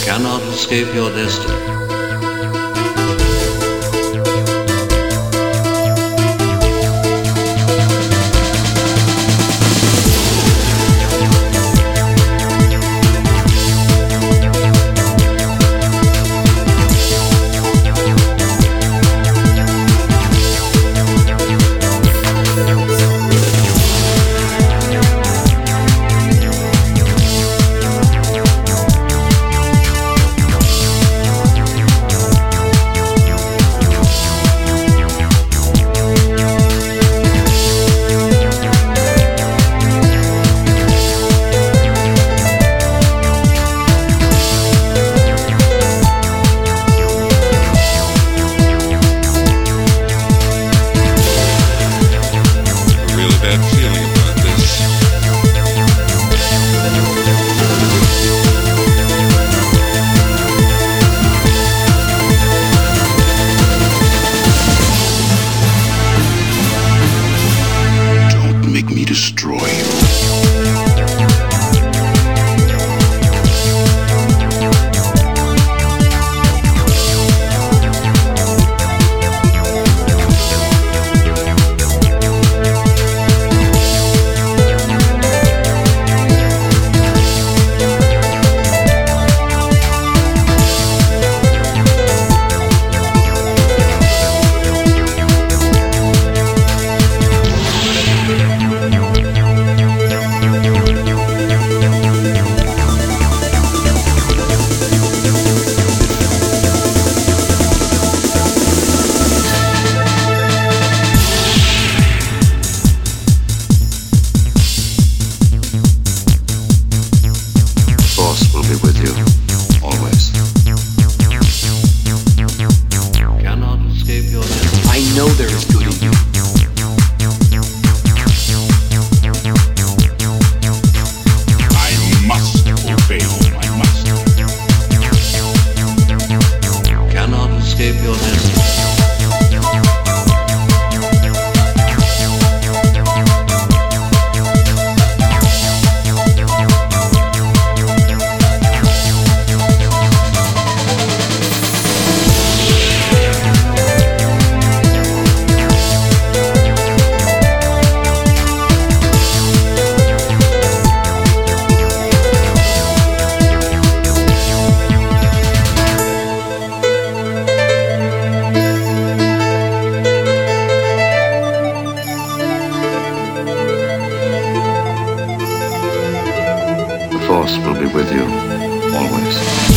cannot escape your destiny. Make me destroy you. Will be with you, always. Cannot escape your destiny. I know there is good in you. I must obey you, I must. Cannot escape your destiny. The Force will be with you, always.